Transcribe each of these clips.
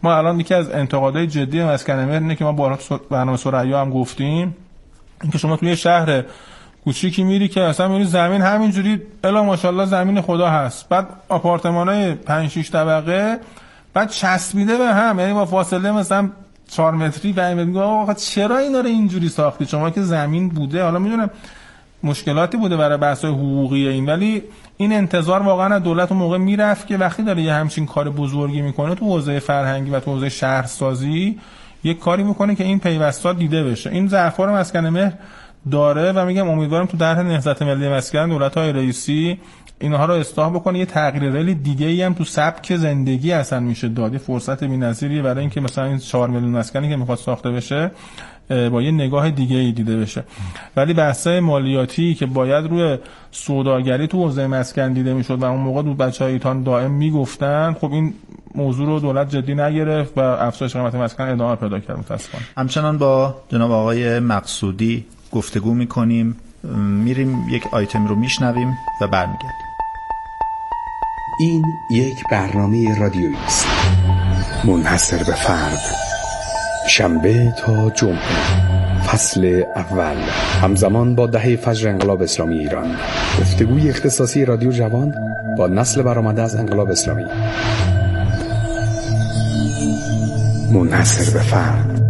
ما الان یکی از انتقادهای جدی مسکن مهر اینه که ما برنامه ثریا هم گفتیم اینکه شما توی شهر کوچیکی میری که اصلا میری زمین همینجوری الا ماشاءالله زمین خدا هست، بعد آپارتمانای 5-6 طبقه بعد چسبیده به هم، یعنی با فاصله مثلا 4 متری 5 متری. آقا چرا اینا رو اینجوری ساختی؟ شما که زمین بوده، حالا میدونم مشکلاتی بوده برای بحث‌های حقوقی این، ولی این انتظار واقعا از دولت اون موقع میرفت که وقتی داره یه همچین کار بزرگی میکنه تو حوزه فرهنگی و تو حوزه شهرسازی یک کاری میکنه که این پیوستا دیده بشه. این ظرفا رو مسکن مهر داره و میگم امیدوارم تو طرح نهضت ملی مسکن دولت‌های رئیسی اینها رو اصلاح بکنه. یه تغییر ریل دیگه‌ای هم تو سبک زندگی اصلا میشه داد. فرصت بی‌نظیریه برای اینکه مثلا این 4 میلیون مسکنی که میخواد ساخته بشه با یه نگاه دیگه‌ای دیده بشه. ولی بحث‌های مالیاتی که باید روی سوداگری تو حوزه مسکن دیده میشد و اون موقع دو بچه‌های ایتان دائم میگفتن، خب این موضوع رو دولت جدی نگرفت و افزایش قیمت مسکن ادامه پیدا کرد متأسفانه. همچنان با جناب آقای مقصودی گفتگو می‌کنیم، میریم یک آیتم رو میشنویم و برمیگردیم. این یک برنامه رادیویی است منحصر به فرد، شنبه تا جمعه، فصل اول، همزمان با دهه فجر انقلاب اسلامی ایران. گفتگوی اختصاصی رادیو جوان با نسل برآمده از انقلاب اسلامی. منحصر به فرد.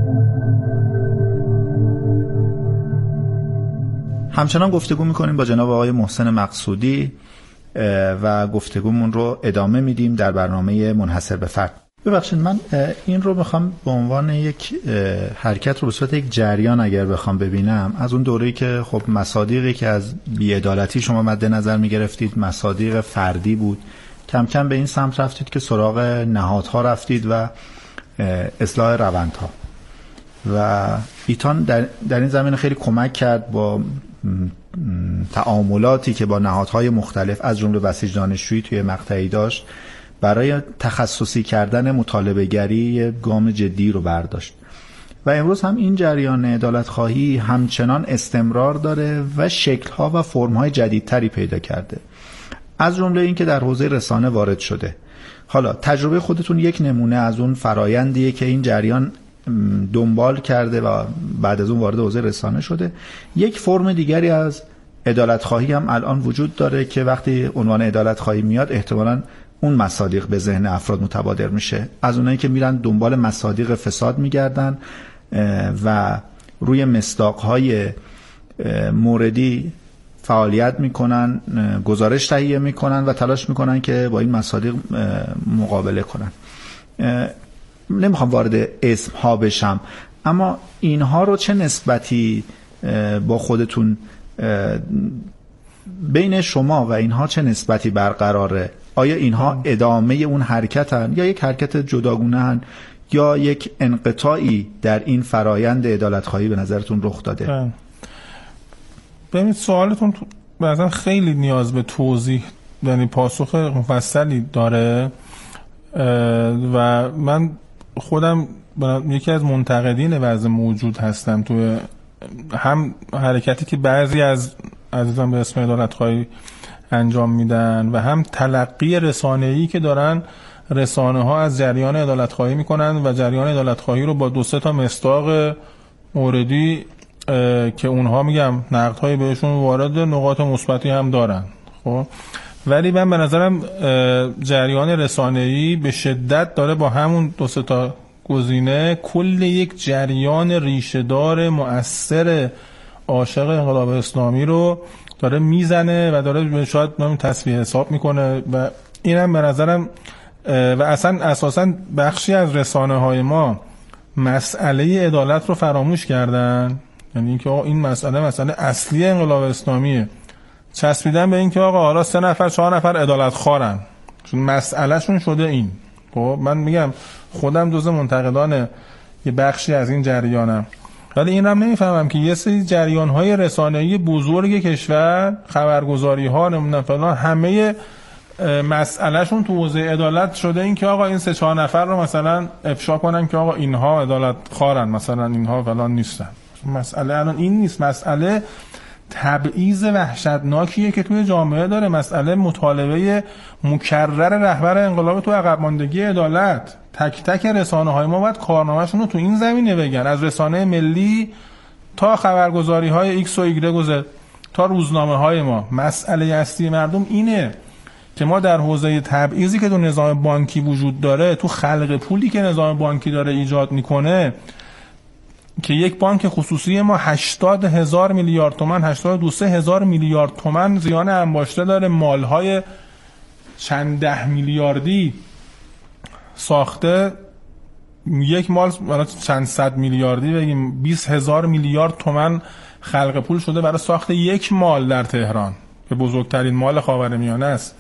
همچنان گفتگو میکنیم با جناب آقای محسن مقصودی و گفتگومون رو ادامه میدیم در برنامه منحصر به فرد. ببخشید من این رو بخوام به عنوان یک حرکت رو به صورت یک جریان اگر بخوام ببینم، از اون دوره‌ای که خب مصادیقی که از بی‌عدالتی شما مد نظر میگرفتید مصادیق فردی بود، کم کم به این سمت رفتید که سراغ نهادها رفتید و اصلاح روندها و ایتان در این زمینه خیلی کمک کرد با تعاملاتی که با نهادهای مختلف از جمله بسیج دانشجویی توی مقطعی داشت برای تخصصی کردن مطالبه گری گام جدی رو برداشت و امروز هم این جریان عدالت خواهی همچنان استمرار داره و شکل‌ها و فرم‌های جدیدتری پیدا کرده، از جمله این که در حوزه رسانه وارد شده. حالا تجربه خودتون یک نمونه از اون فرایندیه که این جریان دنبال کرده و بعد از اون وارد حوزه رسانه شده. یک فرم دیگری از عدالت خواهی هم الان وجود داره که وقتی عنوان عدالت خواهی میاد احتمالاً اون مصادیق به ذهن افراد متبادر میشه، از اونایی که میرن دنبال مصادیق فساد میگردن و روی مصداقهای موردی فعالیت میکنن، گزارش تهیه میکنن و تلاش میکنن که با این مصادیق مقابله کنن. نمیخوام وارد اسم ها بشم، اما اینها رو چه نسبتی با خودتون بین شما و اینها چه نسبتی برقراره؟ آیا اینها ادامه اون حرکتن یا یک حرکت جداگونه هن یا یک انقطاعی در این فرایند عدالت خواهی به نظرتون رخ داده؟ ببینید سوالتون مثلا خیلی نیاز به توضیح، یعنی پاسخ مفصلی داره و من خودم یکی از منتقدین وضع موجود هستم توی هم حرکتی که بعضی از عزیزان به اسم عدالت خواهی انجام میدن و هم تلقی رسانه‌ای که دارن رسانه ها از جریان عدالت خواهی میکنن و جریان عدالت خواهی رو با 2-3 تا مصداق موردی که اونها میگم نقدهای بهشون وارد، نقاط مثبتی هم دارن. خب ولی من به نظرم جریان رسانه‌ای به شدت داره با همون 2-3 تا گزینه کل یک جریان ریشه‌دار مؤثر عاشق انقلاب اسلامی رو داره میزنه و داره شاید تصفیه حساب میکنه و اینم به نظرم و اصلا اساسا بخشی از رسانه‌های ما مسئله عدالت رو فراموش کردن، یعنی اینکه آقا این مسئله اصلی انقلاب اسلامیه، چسبیدن به اینکه آقا حالا 3-4 نفر عدالت خوارن چون مسئله شون شده این. خب من میگم خودم جزء منتقدان یه بخشی از این جریانم، ولی این هم نمیفهمم که یه سری جریان‌های رسانه‌ای بزرگ کشور، خبرگزاری‌ها نمیدونم فلان، همه مسئلهشون تو حوزه عدالت شده این که آقا این 3-4 نفر رو مثلا افشا کنن که آقا اینها عدالت خوارن، مثلا اینها فلان نیستن. مسئله الان این نیست، مسئله تبعیض وحشتناکیه که توی جامعه داره، مسئله مطالبه مکرر رهبر انقلاب تو عقب ماندگی عدالت. تک تک رسانه‌های ما باید کارنامه‌شون رو تو این زمینه بگن، از رسانه ملی تا خبرگزاری‌های ایکس و ایگرگ و زد تا روزنامه‌های ما. مسئله اصلی مردم اینه که ما در حوزه تبعیضی که تو نظام بانکی وجود داره، تو خلق پولی که نظام بانکی داره ایجاد میکنه، که یک بانک خصوصی ما 80,000 میلیارد تومان 82,000 میلیارد تومان زیان انباشته داره، مالهای چند ده میلیاردی ساخته، یک مال چند صد میلیاردی بگیم 20,000 میلیارد تومان خلق پول شده برای ساخت یک مال در تهران که بزرگترین مال خاورمیانه است.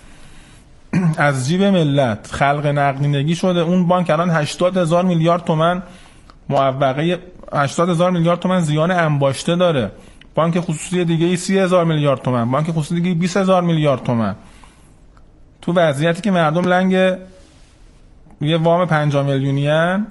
از جیب ملت خلق نقدینگی شده. اون بانک الان 80,000 میلیارد تومان معوقه 80,000 میلیارد تومان زیان انباشته داره. بانک خصوصی دیگه 30,000 میلیارد تومان، بانک خصوصی دیگه 20,000 میلیارد تومان. تو وضعیتی که مردم لنگ یه وام 50 میلیونی ان،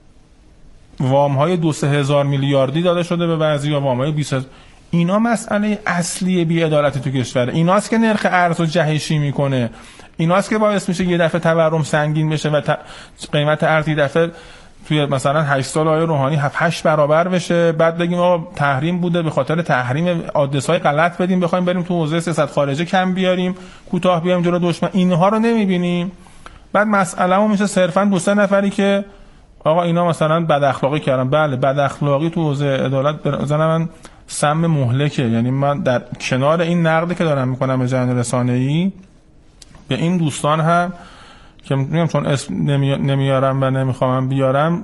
وام های 2-3 هزار میلیاردی داده شده به بعضیا، وام های 20. اینا مسئله اصلی بی‌عدالتی تو کشوره. ایناست که نرخ ارز رو جهشی میکنه. ایناست که باعث میشه یه دفعه تورم سنگین بشه و قیمت ارز یه دفعه توی مثلا 8 سال آقای روحانی 7-8 برابر بشه. بعد بگیم آقا تحریم بوده، به خاطر تحریم آدرس‌های غلط بدیم بخوایم بریم تو حوزه سیاست خارجه کم بیاریم، کوتاه بیایم جلو دشمن. اینها رو نمیبینیم. بعد مسئله‌مون میشه صرفاً 2-3 نفری که آقا اینا مثلا بد اخلاقی کردن. بله، بد اخلاقی تو حوزه عدالت به نظر من سم مهلکه. یعنی من در کنار این نقدی که دارم میکنم به جریان رسانه‌ای، به این دوستان هم که میگم چون اسم نمیارم و نمیخوام بیارم،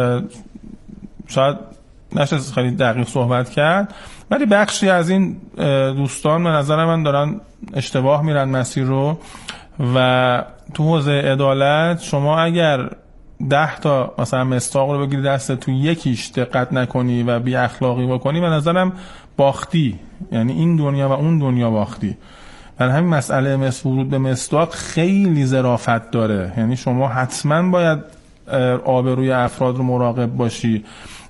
شاید نشه خیلی دقیق صحبت کرد، ولی بخشی از این دوستان به نظر من دارن اشتباه میرن مسیر رو. و تو حوزه عدالت شما اگر 10 تا مثلا مستاق رو بگیری دست، تو یکیش دقت نکنی و بی اخلاقی بکنی، به نظرم باختی. یعنی این دنیا و اون دنیا باختی. برای همین مسئله ورود به مصداق خیلی ظرافت داره. یعنی شما حتما باید آبروی افراد رو مراقب باشی.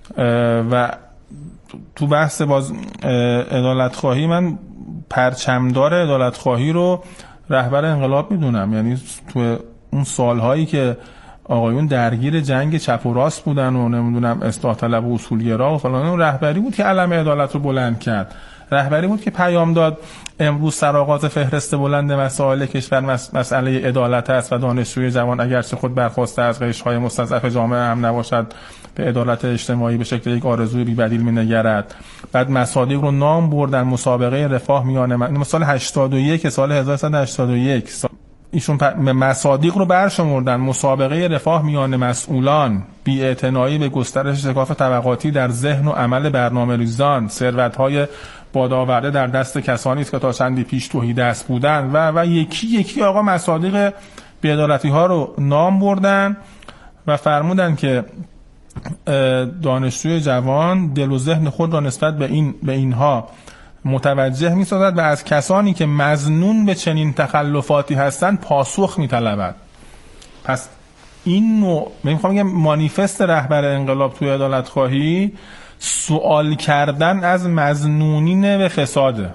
و تو بحث باز عدالت خواهی، من پرچمدار عدالت خواهی رو رهبر انقلاب میدونم. یعنی تو اون سالهایی که آقایون درگیر جنگ چپ و راست بودن و نمیدونم اصلاح طلب و اصولگرا و فلان، اون رهبری بود که علم عدالت رو بلند کرد. رهبری بود که پیام داد امروز سرآغاز فهرست بلند مسائل کشور مسئله عدالت است و دانشجوی جوان اگرچه خود برخواسته از قشرهای مستضعف جامعه هم نباشد به عدالت اجتماعی به شکل یک آرزوی بی‌بدیل می‌نگرد. بعد مصادیق رو نام بردن، مسابقه رفاه میان سال 81 سال 1181 ایشون مصادیق رو برشمردن، مسابقه رفاه میان مسئولان، بی‌اعتنایی به گسترش شکاف طبقاتی در ذهن و عمل برنامه‌ریزان، ثروت‌های بادآورده در دست کسانی است که تا چندی پیش تهیدست بودند و یکی یکی آقا مصادیق بی‌عدالتی‌ها رو نام بردن و فرمودن که دانشجوی جوان دل و ذهن خود را نسبت به اینها متوجه می‌سازد و از کسانی که مظنون به چنین تخلفاتی هستند پاسخ می‌طلبد. پس این نوع می‌خوام بگم مانیفست رهبر انقلاب توی عدالت خواهی سوال کردن از مظنونین به فساده.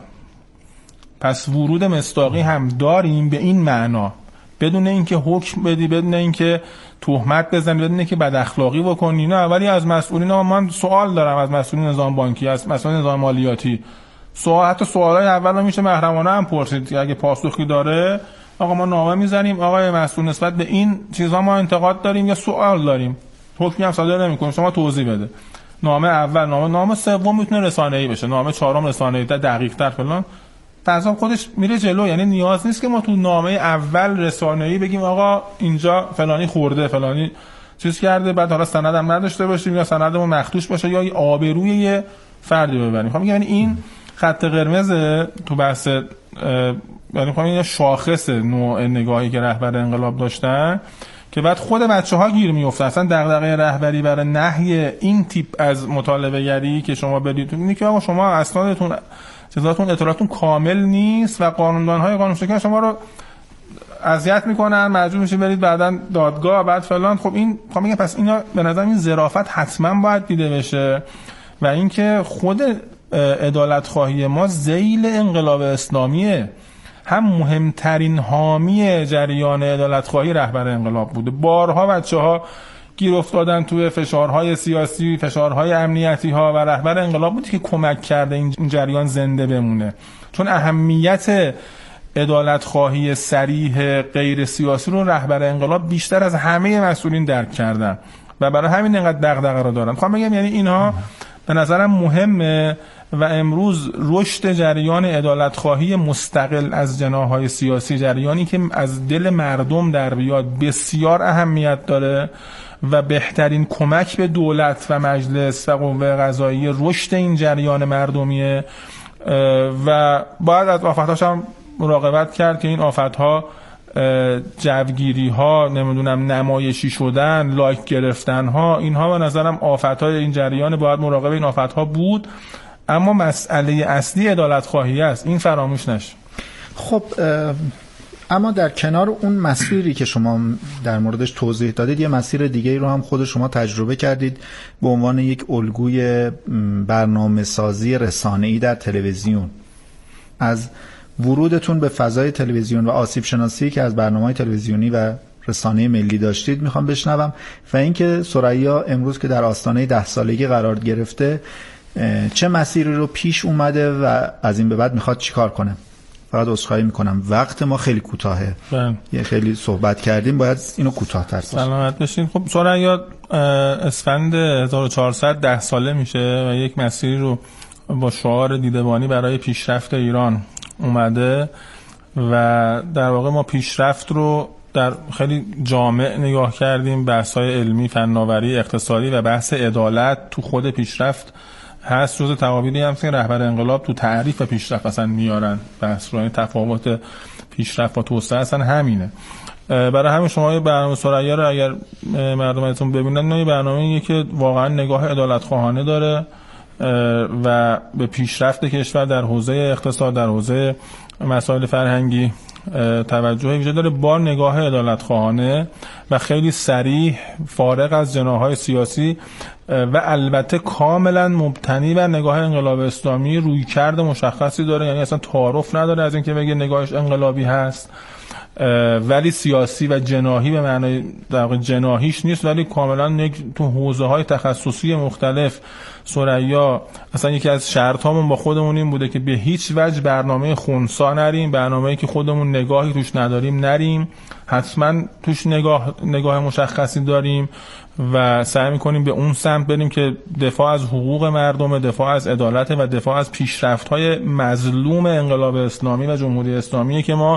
پس ورود مصداقی هم داریم به این معنا، بدون اینکه حکم بدی، بدون اینکه تهمت بزنی، بدون اینکه بد اخلاقی بکنی. نه، ولی از مسئولین من سوال دارم، از مسئولین نظام بانکی، از مسئولین نظام مالیاتی حتی سوالای اول رو میشه محرمانه هم پرسید. اگه پاسخی داره آقا ما نامه میزنیم، آقای مسئول نسبت به این چیزا ما انتقاد داریم یا سوال داریم، حکمی هم صادر نمی‌کنیم، شما توضیح بده. نامه اول، نامه سوم میتونه رسانه‌ای بشه، نامه چهارم رسانه‌ای دقیق‌تر فلان. تنظیم خودش میره جلو. یعنی نیاز نیست که ما تو نامه اول رسانه‌ای بگیم آقا اینجا فلانی خورده، فلانی چیز کرده، بعد حالا سندم نداشته باشیم یا سندمون مخدوش باشه یا آبروی یه فردی ببریم. خب یعنی این خط قرمز تو بحث، یعنی خب این شاخص نوع نگاهی که رهبر انقلاب داشتن که بعد خود بچه‌ها گیر میافتن. اصلا دغدغه رهبری برای نهی این تیپ از مطالبه گری که شما بدید اینه که آقا شما اسنادتون چیزاتون اطلاعاتون کامل نیست و قانوندان‌های قانون شکن شما رو اذیت میکنن، مجبور میشین برید بعداً دادگاه، بعد فلان. خب این میگم پس اینا به نظر این ظرافت حتما باید دیده بشه. و اینکه خود عدالت خواهی ما ذیل انقلاب اسلامیه. هم مهمترین حامی جریان عدالت‌خواهی رهبر انقلاب بوده. بارها بچه‌ها گیر افتادن توی فشارهای سیاسی، فشارهای امنیتی ها و رهبر انقلاب بود که کمک کرده این جریان زنده بمونه، چون اهمیت عدالت‌خواهی صریح غیر سیاسی رو رهبر انقلاب بیشتر از همه مسئولین درک کردن و برای همین اینقدر دغدغه رو دارن. میخوام بگم یعنی اینها به نظرم مهمه و امروز رشد جریان عدالت‌خواهی مستقل از جناح‌های سیاسی، جریانی که از دل مردم در بیاد، بسیار اهمیت داره و بهترین کمک به دولت و مجلس و قوه قضاییه رشد این جریان مردمیه و باید از آفت‌هاش هم مراقبت کرد که این آفت‌ها جوگیری ها، نمیدونم نمایشی شدن، لایک گرفتن ها، اینها به نظرم آفت‌های این جریان، باید مراقب این آفت‌ها بود. اما مسئله اصلی عدالت خواهی است، این فراموش نشه. خب اما در کنار اون مسیری که شما در موردش توضیح دادید، یه مسیر دیگه رو هم خود شما تجربه کردید به عنوان یک الگوی برنامه سازی رسانه‌ای در تلویزیون. از ورودتون به فضای تلویزیون و آسیب شناسی که از برنامه‌های تلویزیونی و رسانه ملی داشتید میخوام بشنوم و اینکه ثریا امروز که در آستانه 10 سالگی قرار گرفته چه مسیری رو پیش اومده و از این به بعد میخواد چیکار کنه. فقط عذرخواهی میکنم وقت ما خیلی کوتاهه، یه خیلی صحبت کردیم، باید اینو کوتاه‌تر کنیم. سلامت باشین. خب ثریا اسفند 1400 10 ساله میشه و یک مسیری رو با شعار دیدبانی برای پیشرفت ایران اومده و در واقع ما پیشرفت رو در خیلی جامع نگاه کردیم. بحث‌های علمی، فناوری، اقتصادی و بحث عدالت تو خود پیشرفت هست. جزء تعابیری هم که رهبر انقلاب تو تعریف پیشرفت اصلا میارن، بحث روی تفاوت پیشرفت با توسعه اصلا همینه. برای همین شما برنامه ثریا رو اگر مردمتون ببینن، این برنامه‌ایه که واقعا نگاه عدالت‌خواهانه داره و به پیشرفت کشور در حوزه اقتصاد، در حوزه مسائل فرهنگی توجه ویژه داره، با نگاه عدالت‌خواهانه و خیلی صریح، فارغ از جناح‌های سیاسی و البته کاملا مبتنی بر نگاه انقلاب اسلامی. رویکرد مشخصی داره، یعنی اصلا تعارف نداره از اینکه بگه نگاهش انقلابی هست ولی سیاسی و جناحی به معنای در واقع جناحیش نیست، ولی کاملا تو حوزه‌های تخصصی مختلف. ثریا اصلا یکی از شرطامون با خودمون این بوده که به هیچ وجه برنامه خنثی نریم، برنامه‌ای که خودمون نگاهی توش نداریم نریم، حتما توش نگاه مشخصی داریم و سعی می‌کنیم به اون سمت بریم که دفاع از حقوق مردم، دفاع از عدالت و دفاع از پیشرفت‌های مظلوم انقلاب اسلامی و جمهوری اسلامی که ما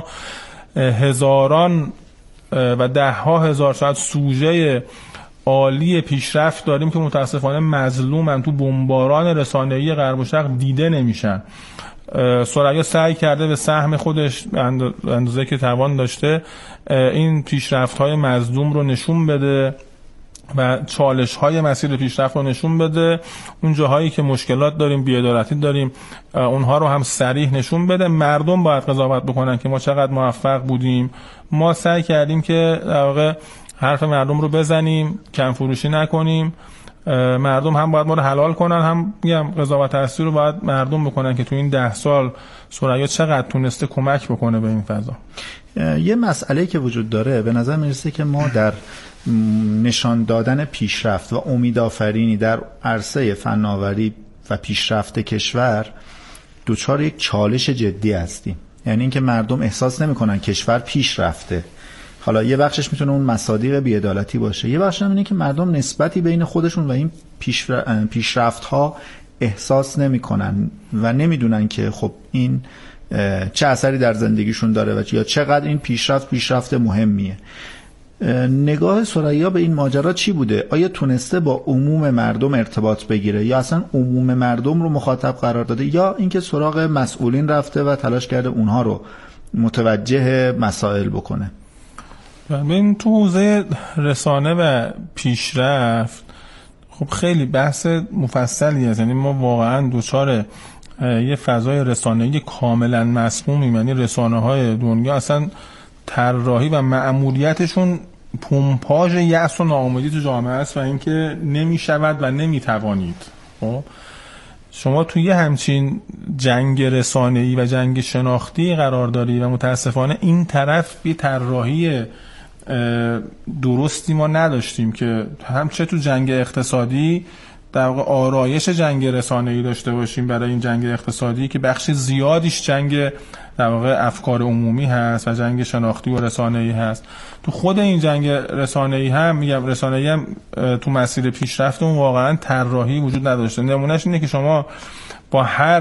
هزاران و ده ها هزار شاید سوژه عالی پیشرفت داریم که متاسفانه مظلومن، تو بمباران رسانه‌ای غرب و شرق دیده نمیشن. ثریا سعی کرده به سهم خودش اندازه که توان داشته این پیشرفت‌های مظلوم رو نشون بده و چالش‌های مسیر پیشرفت رو نشون بده. اون جاهایی که مشکلات داریم، بی‌عدالتی داریم، اونها رو هم صریح نشون بده. مردم باید قضاوت بکنن که ما چقدر موفق بودیم. ما سعی کردیم که در واقع حرف مردم رو بزنیم، کم فروشی نکنیم. مردم هم باید ما رو حلال کنن، هم میگم قضاوت اصلی رو باید مردم بکنن که تو این 10 سال ثریا چقدر تونسته کمک بکنه به این فضا. یه مسئله که وجود داره، به نظر میرسه که ما در نشان دادن پیشرفت و امیدآفرینی در عرصه فناوری و پیشرفت کشور دوچار یک چالش جدی هستیم. یعنی اینکه مردم احساس نمی‌کنن کشور پیش رفته. حالا یه بخشش میتونه اون مصادیق بی‌عدالتی باشه، یه بخشش اینه که مردم نسبتی بین خودشون و این پیشرفت‌ها احساس نمی‌کنن و نمیدونن که خب این چه اثری در زندگیشون داره و یا چقدر این پیشرفت مهمیه. نگاه ثریا به این ماجرا چی بوده؟ آیا تونسته با عموم مردم ارتباط بگیره یا اصلا عموم مردم رو مخاطب قرار داده، یا اینکه سراغ مسئولین رفته و تلاش کرده اونها رو متوجه مسائل بکنه؟ ببین تو حوزه رسانه و پیشرفت خب خیلی بحث مفصلی است. یعنی ما واقعا دوچار یه فضای رسانه‌ای کاملا مسمومیم. یعنی رسانه‌های دنیا اصلا طراحی و مأموریتشون پمپاژ یأس و ناامیدی تو جامعه است و اینکه نمی‌شود و نمی‌توانید. خب شما توی همچین جنگ رسانه‌ای و جنگ شناختی قرار داری و متاسفانه این طرف بی طراحی درستی ما نداشتیم که هم چه تو جنگ اقتصادی در واقع آرایش جنگ رسانه‌ای داشته باشیم برای این جنگ اقتصادی که بخش زیادیش جنگ در واقع افکار عمومی هست و جنگ شناختی و رسانه‌ای هست. تو خود این جنگ رسانه‌ای هم میگم رسانه‌ای هم تو مسیر پیشرفت اون واقعا طراحی وجود نداشته. نمونهش اینه که شما با هر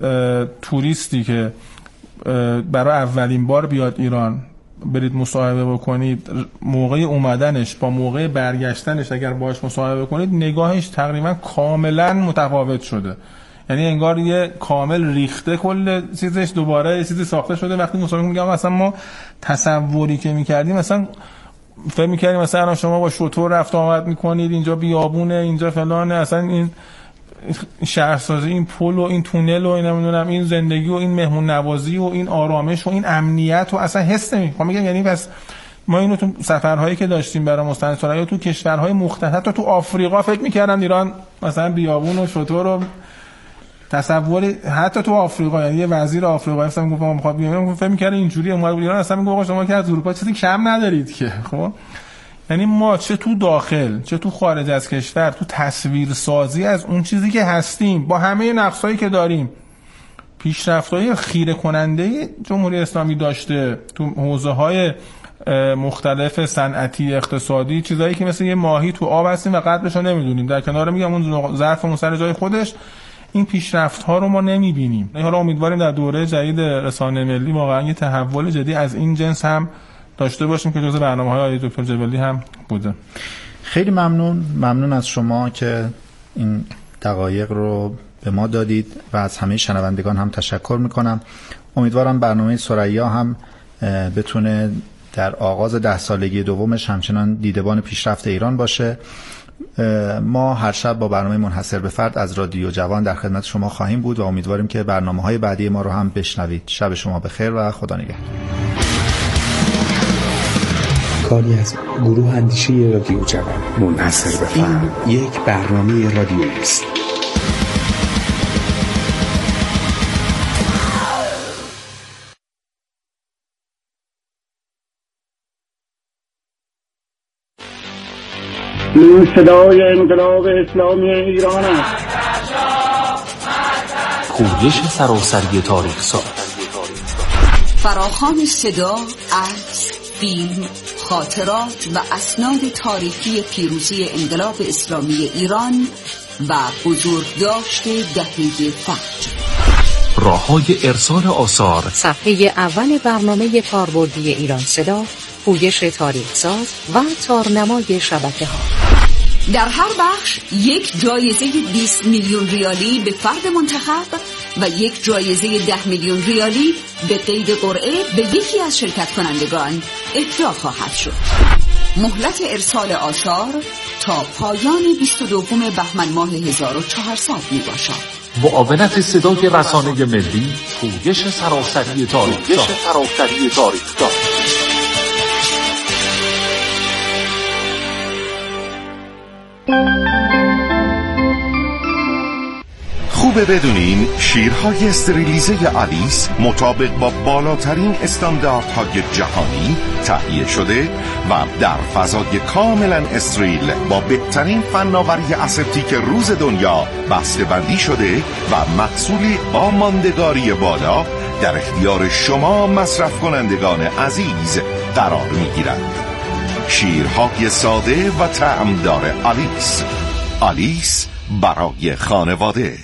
توریستی که برای اولین بار بیاد ایران برید مصاحبه بکنید، موقع اومدنش با موقع برگشتنش اگر باهاش مصاحبه کنید نگاهش تقریبا کاملا متفاوت شده. یعنی انگار یه کامل ریخته کل چیزش، دوباره یه چیزی ساخته شده. وقتی مصاحبه میگم مثلا ما تصوری که میکردیم مثلا فکر میکردیم مثلا شما با شتر رفت آمد میکنید، اینجا بیابونه، اینجا فلانه، اصلا این شهرسازی، این پل و این تونل و این نمیدونم این زندگی و این مهمون نوازی و این آرامش و این امنیت و اصلا حس نمی‌کنم. میگم یعنی بس ما اینو تو سفرهایی که داشتیم برای مستندسرایی تو کشورهای مختلف، حتی تو آفریقا فکر می‌کردن ایران مثلا بیابون و شتر رو تصوری، حتی تو آفریقا یعنی یه وزیر آفریقایی مثلا میگفت ما می‌خواد بیام، فکر می‌کردن اینجوری اومد بود ایران، اصلا میگفت آقا شما که از اروپا چیزی کم ندارید که. خب یعنی ما چه تو داخل چه تو خارج از کشور تو تصویرسازی از اون چیزی که هستیم با همه نقصایی که داریم پیشرفت‌های خیره کننده جمهوری اسلامی داشته تو حوزه‌های مختلف صنعتی، اقتصادی، چیزایی که مثل یه ماهی تو آب هستیم و قدرش رو نمیدونیم. در کنار میگم اون ظرفمون سر جای خودش، این پیشرفت‌ها رو ما نمی‌بینیم. حالا امیدواریم در دوره جدید رسانه ملی واقعا یه تحول جدی از این جنس هم داشته باشیم که جزء برنامه‌های آقای دکتر جبلی هم بوده. خیلی ممنون از شما که این دقایق رو به ما دادید و از همه شنوندگان هم تشکر میکنم. امیدوارم برنامه ثریا هم بتونه در آغاز 10 سالگی دومش همچنان دیدبان پیشرفت ایران باشه. ما هر شب با برنامه منحصر به فرد از رادیو جوان در خدمت شما خواهیم بود و امیدواریم که برنامه‌های بعدی ما رو هم بشنوید. شب شما بخیر و خدا نگهدار. کاری از گروه اندیشه رادیو جوان منحصر به فرد. یک برنامه رادیویی است. این صدای انقلاب اسلامی ایران است. پویش سراسری تاریخ ساز، فراخوان صدا، عکس، فیلم، خاطرات و اسناد تاریخی پیروزی انقلاب اسلامی ایران و بزرگداشت دهه فجر. راه‌های ارسال آثار، صفحه اول برنامه کاربردی ایران صدا، پویش تاریخ ساز و تارنمای شبکه‌ها. در هر بخش یک جایزه 20 میلیون ریالی به فرد منتخب و یک جایزه 10 میلیون ریالی به قید قرعه به یکی از شرکت کنندگان اهدا خواهد شد. مهلت ارسال آثار تا پایان 22 بهمن ماه 1400 می باشد. معاونت صدای رسانه ملی، پویش سراسری تاریخ ساز. خوبه بدونین شیرهای استریلیزه آلیس مطابق با بالاترین استانداردهای جهانی تهیه شده و در فضای کاملا استریل با بهترین فناوری اسپتیک روز دنیا بسته‌بندی شده و محصولی با ماندگاری بالا در اختیار شما مصرف کنندگان عزیز قرار می‌گیرد. شیرهای ساده و طعمدار آلیس. آلیس برای خانواده.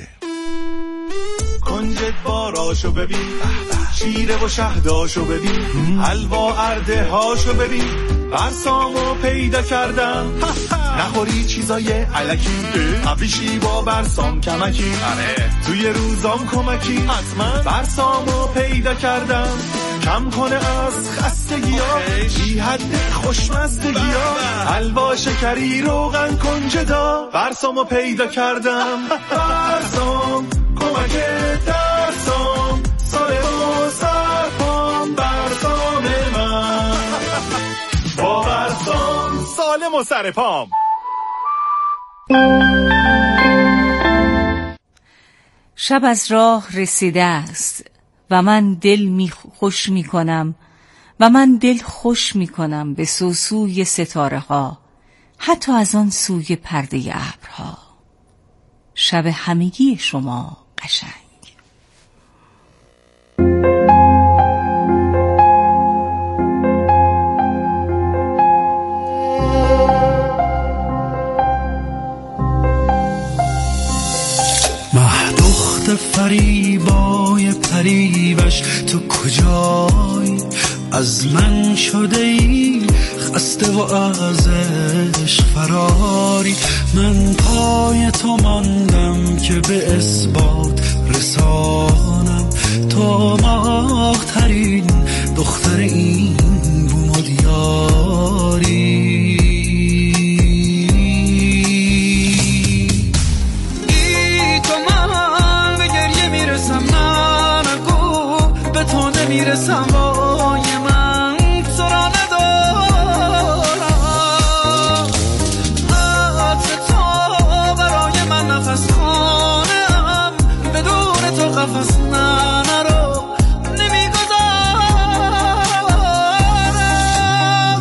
کنجد باراشو ببین، شیره و شهداشو ببین، حلوا ارده هاشو ببین، برسامو پیدا کردم. نخوری چیزای علکی، قبلیشی با برسام کمکی، توی روزام کمکی، حتما برسامو پیدا کردم. کم کنه از خستگی ها، بی حد خوشمزدگی ها، حلوا شکری روغن کنجدا، برسامو پیدا کردم. برسام کمک درسام، سال و سرپام، برسام من با برسام سالم و سرپام. شب از راه رسیده است و من دل خوش می کنم و من دل خوش می کنم به سوسوی ستاره ها، حتی از آن سوی پرده ابرها. شب همگی شما قشنگ. فریبای پریوش تو کجای؟ از من شده ای خسته و از عشق فراری. من پای تو ماندم که به اثبات رسانم تو ماه ترین دختر این بوم و دیاری. میرسم وای من تو را ندارم، عطر تو برای من نفس خانم، بدون تو قفس نرو نمیگذارم.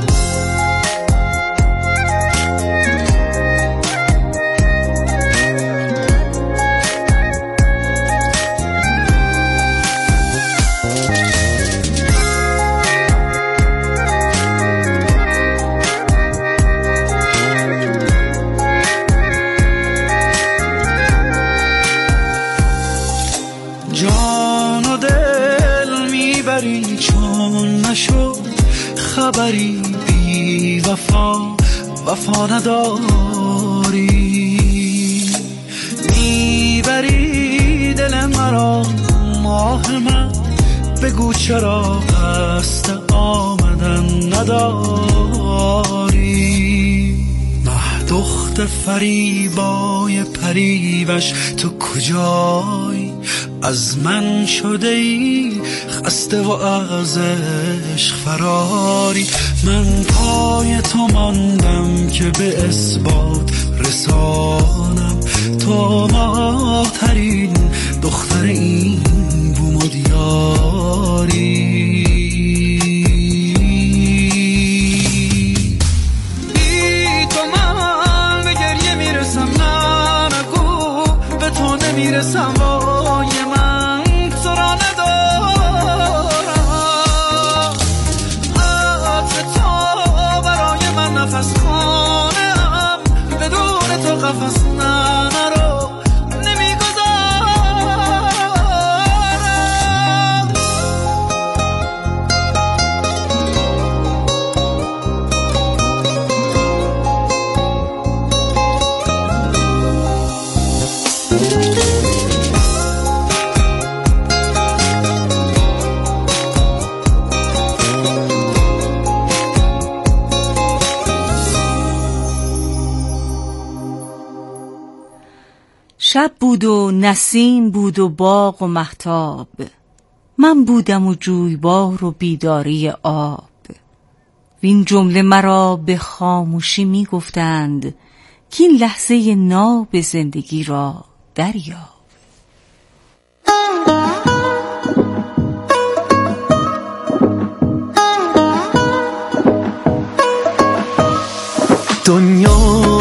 چون نشد خبری بی وفا نداری. میبری دل مرا ماه من، بگو چرا قصد آمدن نداری. دخت فریبای پریوش تو کجای؟ از من شده ای خسته و از عشق فراری. من پای تو ماندم که به اثبات رسانم تو ماه ترین دختر این بوم و دیاری. میرسم وای من تو را ندارم، عطر تو برای من نفس خانم، بدون تو قفس نرو نمیگذارم. شب بود و نسیم بود و باغ و مهتاب، من بودم و جویبار و بیداری آب. وین جمله مرا به خاموشی می گفتند که این لحظه ناب زندگی را دریاب. دنیا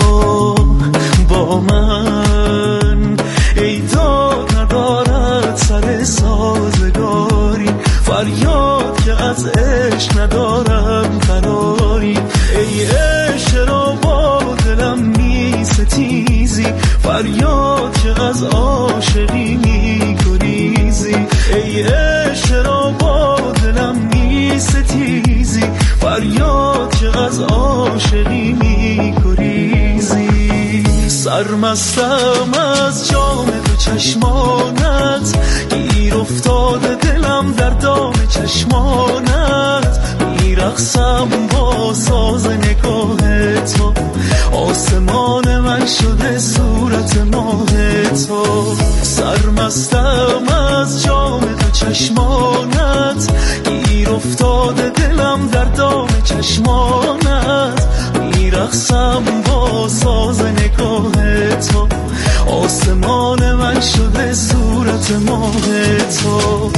با من ای داد ندارد سر سازگاری، فریاد که از عشق ندارم قراری. ای عشق را با دلم می ستیزی، فریاد که از عاشقی می گریزی. ای عشق را با دلم می ستیزی، فریاد که از عاشقی می گریزی. سرمستم از جام تو چشمانت، گیر افتاده دلم در دام چشمانت. میرقصم با ساز نگاه تو، آسمان من شده صورت ماه تو. سرمستم از جام تو چشمانت، گیر افتاده دلم در دام چشمانت. میرقصم با ساز نگاه تو، آسمان من شده صورت صورت ماه تو.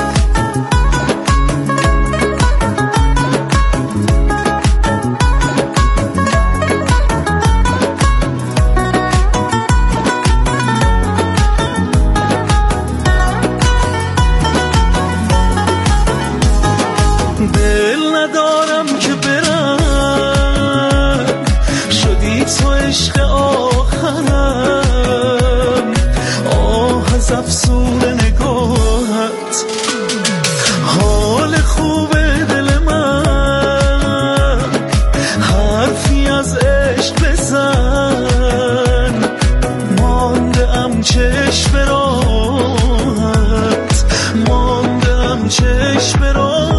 دل ندارم که برم، شدی تو عشق آخرم، آه از افسون نگاهت، حال خوب دل من، حرفی از عشق بزن، مانده ام چشم راهت، مانده ام چشم راهت.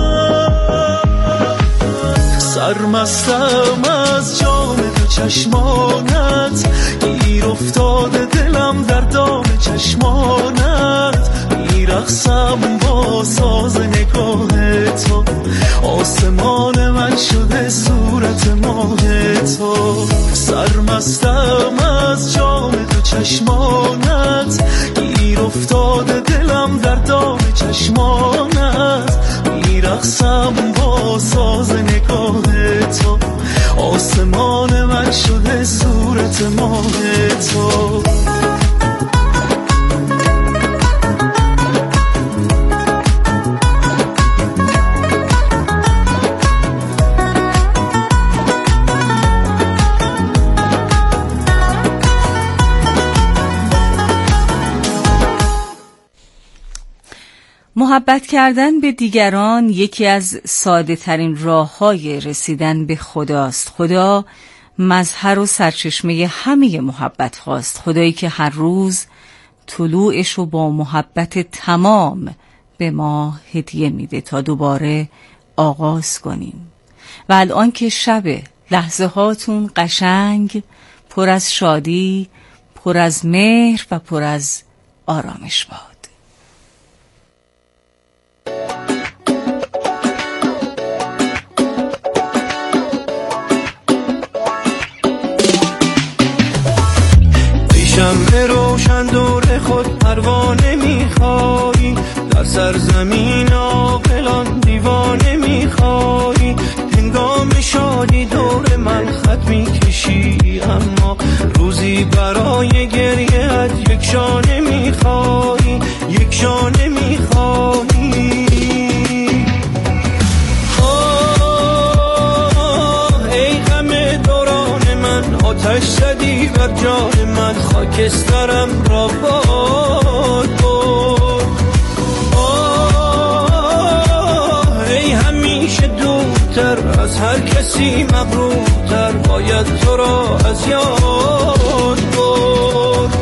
سرمستم از جام دو چشمانت، گیر افتاده دلم در دام چشمانت، میرقصم با ساز نگاه تو، آسمان من شده صورت ماه تو. سرمستم از جام دو چشمانت، گیر افتاده دلم در دام چشمانت، میرقصم با ساز نگاه تو، آسمان من شده صورت ماه تو. محبت کردن به دیگران یکی از ساده ترین راه‌های رسیدن به خداست. خدا مظهر و سرچشمه همه محبت هاست، خدایی که هر روز طلوعش رو با محبت تمام به ما هدیه میده تا دوباره آغاز کنیم. و الان که شبه، لحظه هاتون قشنگ، پر از شادی، پر از مهر و پر از آرامش باد. شمع روشن دور خود پروانه میخوایی، در سرزمین عاقلان دیوانه میخوایی، هنگام شادی دور من خط میکشی، اما روزی برای گریه‌ات یک شانه میخوایی، یک شانه میخوایی. ای غم دوران من، آتش زدی بر جان من، خاکسترم را باد برد. ای همیشه دورتر از هر کسی مغرورتر، باید تو را از یاد برد.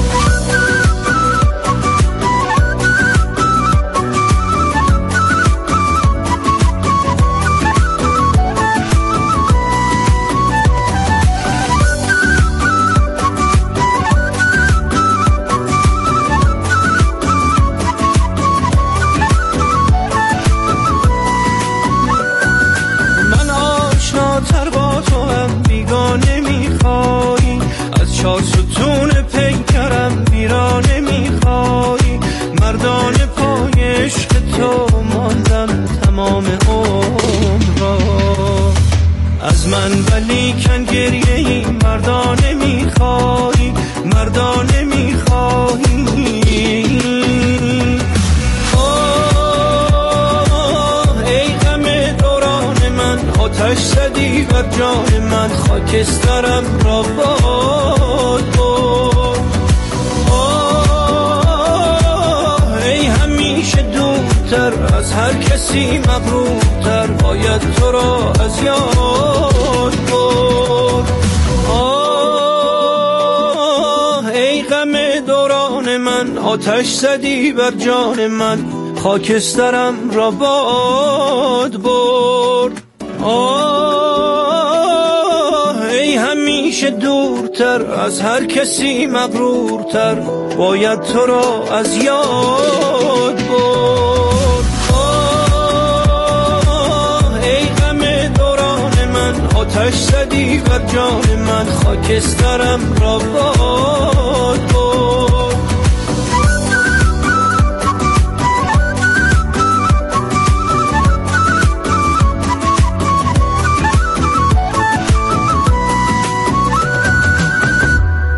چار ستون پیکرم ویرانه میخوایی، مردانه پای عشق تو ماندم تمام عمر را. از من ولی کن گریه ای مردانه میخوایی، مردانه میخوایی. ای غم دوران من، آتش زدی بر جان من، خاکسترم را باد برد. ای همیشه دورتر از هر کسی مغرورتر، باید تو را از یاد برد. ای غم دوران من، آتش زدی بر جان من، خاکسترم را باد برد. ای همیشه دورتر از هر کسی مغرورتر، باید تو را از یاد برد. ای غم دوران من، آتش زدی بر جان من، خاکسترم را باد